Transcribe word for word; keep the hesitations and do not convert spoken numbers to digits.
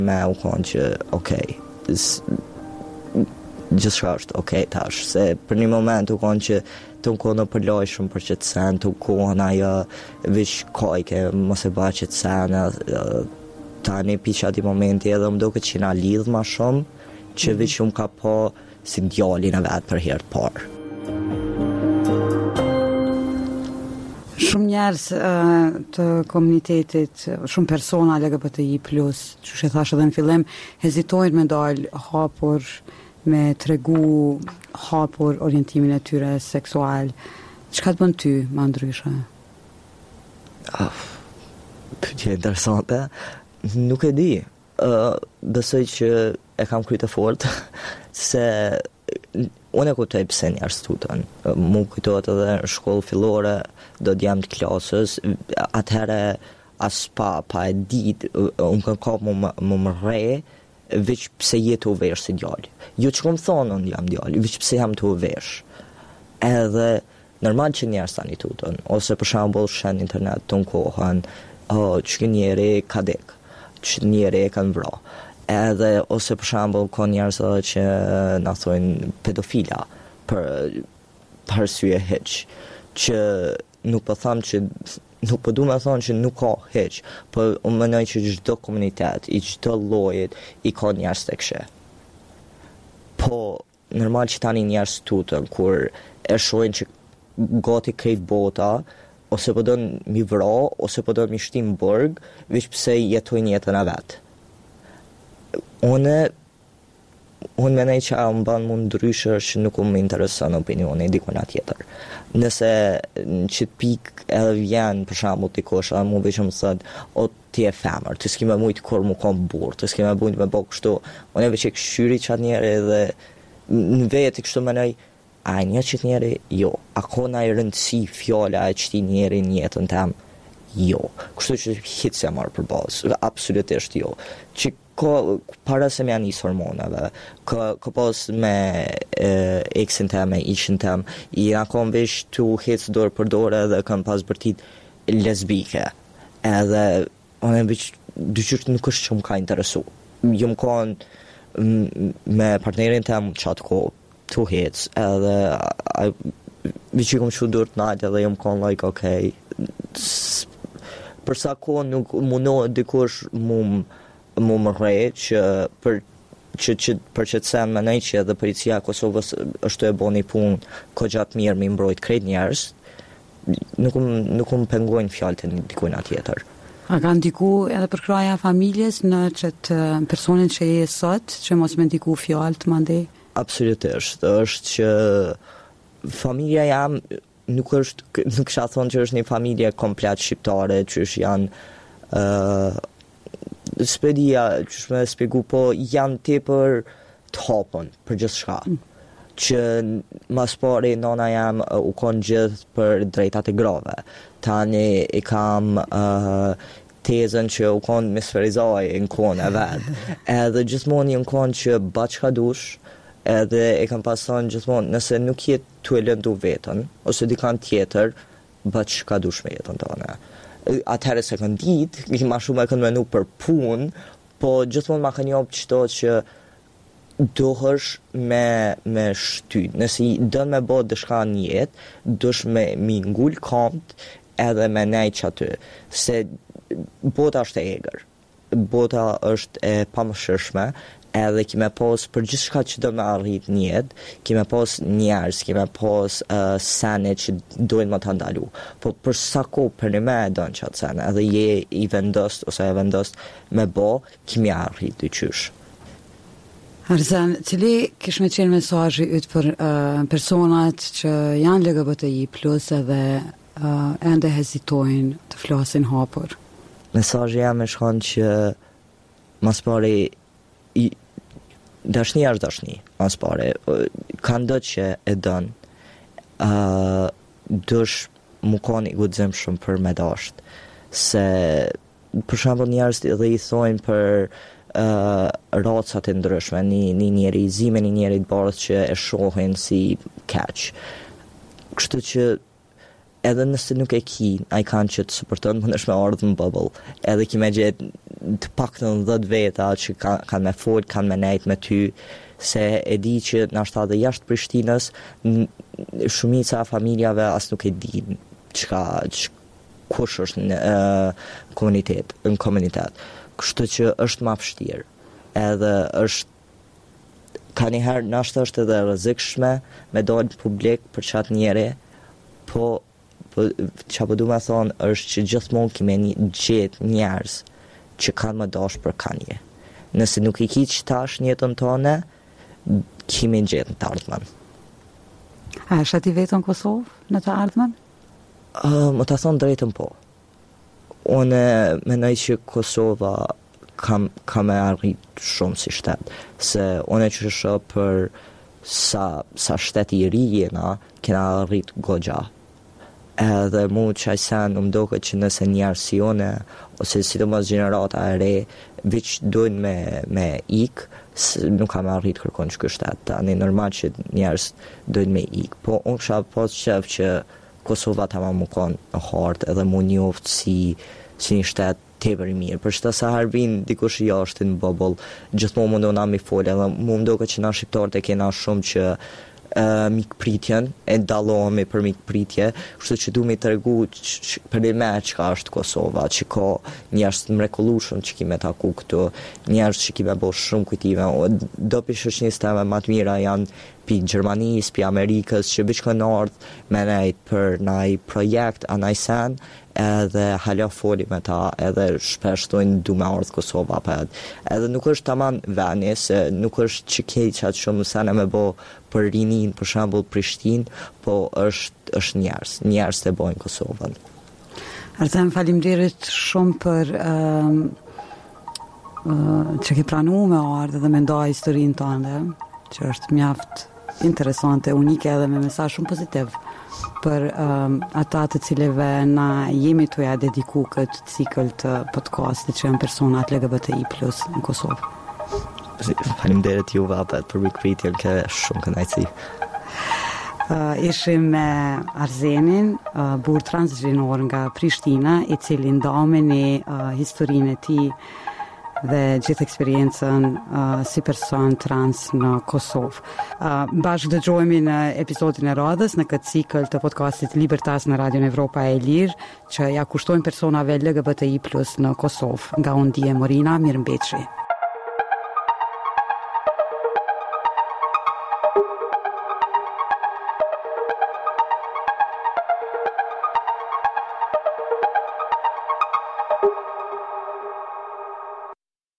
Me u konë që, okej, okay, gjithë është okej okay, tash, se për një moment u konë që të në kohë në përloj shumë për që të sen, të kohën ajo vish kojke, mos e ba që të sen, ta një pisha ati momenti edhe më do këtë që na lidhë ma shumë, që vish shumë ka po si djallin e vetë për herë të parë. Shumë njerëz uh, të komunitetit, shumë persona L G B T I plus, që që thashë edhe në fillim, hezitojnë me dalë hapur, me tregu hapur orientimin e tyre seksual. Çka të bën ty më ndryshe? Oh, pyetje interesante. Nuk e di. Uh, besoj që e kam kryte fort, se unë e kuptoj pse njerëz tutën. Mu kujtohet edhe në shkollë fillore, do të jam të klasës, atëherë as pa, pa e ditë, unë kanë kapë më, më më re, veç pse jetë u vesh si djallë. Jo që këmë thonë unë jam djallë, veç pse jam të u vesh. Edhe normal që njerëz tani tutën, ose për shembull shen internet të në kohën, oh, që njeri ka dek, që njeri e kanë vra. Edhe ose për shembull ka njerëz që na thonë pedofila për për arsye hiç, që nuk po them që nuk po du me thonë që nuk ka hiç, por unë mendoj që çdo komunitet, i çdo llojit i ka njerëz të kështu. Po normal që tani njerëz tutën kur e shohin që gati krejt bota ose po don mi vra ose po don mi shtim burg, veç pse jetojnë jetën e vet. Unë unë menaj që a më banë mund ndryshë që nuk më interesën opinioni dikona tjetër. Nëse në qëtë pik edhe vjen për shembull t'i kosh, a mu veç më thëtë, o ti e femër, të s'ki me mujtë kur mu kom burë, të s'ki me bujtë me bo kështu, unë e veç e këshyri qatë njeri dhe në vetë i kështu menaj, a një qëtë njeri, jo, a kona i rëndësi fjalla e qëti njeri një jetën tem, jo, kështu që hitë se marë për bazë, absolutisht jo, që ka para se me anis hormonave, ka, ka pas me eksin tem, e ishin tem, i nga kom vesh të hecë dorë për dorë edhe kam pas bërtit lesbike, edhe anë veç dyqyrt nuk është që më ka interesu. Jo më kanë me partnerin tem qatë ko të hecë, edhe veç i kom shu dorë të najtë edhe jo më kanë like, okej, okay, përsa ko nuk mundohet dikush mu mu më rejë që për që, që, për që të sen më nejë që edhe policia Kosovës është e bo një punë ko gjatë mirë me mbrojt krejt njerës, nuk më um pengojnë fjallë të dikujna tjetër. A ka ndiku edhe për kraja familjes në qëtë personin që je sot, që mos me ndiku fjallë të mandej? Absolutisht, është që familja jam nuk është, nuk shë thonë që është një familje komplet shqiptare, që është janë uh, spedia, që shme spjegu, po janë tepër të hapën për gjithë shka. Mm. Që mas pari nona jam uh, u konë gjithë për drejtat e grave. Tani i kam uh, tezën që u konë misferizoj në kone e vetë. Edhe gjithmonë i në konë që ba qka dush, edhe e kam pason gjithmonë nëse nuk jetë të e lëndu vetën, ose dikan tjetër, ba qka dush me jetën të anë. Atëherë se kanë ditë, ma shumë e kanë menu për punë, po gjithmonë ma kanë jopë qëto që dohësh me, me shty. Nësi dënë me bo dëshka një jetë, dush me mi ngull kamt edhe me nejtë që aty. Se bota është e egrë, bota është e pamëshërshme, edhe kime pos për gjithë shka që do me arrit njetë, kime pos njerës, kime pos uh, sene që dojnë më të ndalu. Po për sa ko për një me e donë që atë sene, edhe je i vendost ose e vendost me bo, kime arrit dy qysh. Arzen, cili kish me qenë mesazhi yt për uh, personat që janë L G B T I plus edhe uh, ende hezitojnë të flasin hapur? Mesazhi jam e shkon që mas pari i dashnia është dashni, mas pare, kanë do që e dënë, uh, dush mu kanë i gudzim shumë për me dasht, se për shembull njerëz edhe i thojnë për uh, racat e ndryshme, një, një njeri i zi me një njeri të bardhë që e shohin si keq. Kështu që edhe nëse nuk e ki, a i kanë që të supporton, më nëshme ardhë në bubble, edhe ki me gjithë të paktën dhjetë veta që kanë kan me fol, kanë me nejt me ty, se e di që nashta dhe jashtë Prishtinës shumica e familjave as nuk e din çka kush është në uh, komunitet, në komunitet. Kështu që është më vështirë. Edhe është ka njëherë nashta është edhe rrezikshme me dalë publik për çat njeri, po po çfarë po du me thonë është që gjithmonë kemi një gjetë njerëz që kanë më dash për kanje. Nëse nuk i kiq tash në jetën tonë, kemi gjetë në të ardhmen. A është ti vetëm në Kosovë në të ardhmen? Uh, më të thonë drejtën po. Unë mendoj që Kosova kam, kam e arrit shumë si shtet, se unë që shë për sa, sa shteti i ri jena, kena arrit gogja. Edhe mu që ajsen më doke që nëse njerë si one, ose sidomos gjenerata e re, viç dojnë me, me ik, nuk kam arrit kërkon që kështet. Tani normal që njerës dojnë me ik. Po unë kësha pas qef që Kosova ta ma më konë në hartë edhe mu njoftë si, si një shtet tepër i mirë. Për shta sa harbin dikush i jashtë në boboll, gjithmonë mundu na mi folë, edhe mu më doke që na shqiptarët e kena shumë që Uh, mikpritjen, e dallohemi për mikpritje, kështu që du me të regu për dhe me që ka është Kosova, që ka njerës të mrekullushëm që kime taku këtu, njerës që kime bo shumë kujtive, do për shoqënisteve më të mira janë pi Gjermanisë, pi Amerikës, që biç kanë ardhë me nejt për naj projekt, a naj sen, edhe hala foli me ta, edhe shpesh tojnë du me ardhë Kosova për edhe. Edhe nuk është taman veni, se nuk është që kej qatë shumë sene me bo për rinin, për shembull Prishtinë, po është, është njerës, njerës të bojnë Kosovën. Artem, faleminderit shumë për um, uh, që ke pranu me ardhë dhe me nda historinë tënde, që është mjaft interesante, unike edhe me mesazh shumë pozitiv për um, ata të cilëve na jemi të ja dediku këtë cikël të podcastit që janë personat L G B T I plus në Kosovë. Faleminderit juve apet për rikritjen, ke shumë kënaqësi. Uh, ishim me Arzenin, uh, burr transgjinor nga Prishtina, i cili ndame një uh, historinë e tij dhe gjithë eksperiencën uh, si person trans në Kosovë. Uh, bashkë dëgjohemi në episodin e radhës në këtë cikël të podcastit Libertas në Radion Evropa e Lirë, që ja kushtojnë personave L G B T I plus në Kosovë. Nga unë Dije Morina, mirëmbëjtje.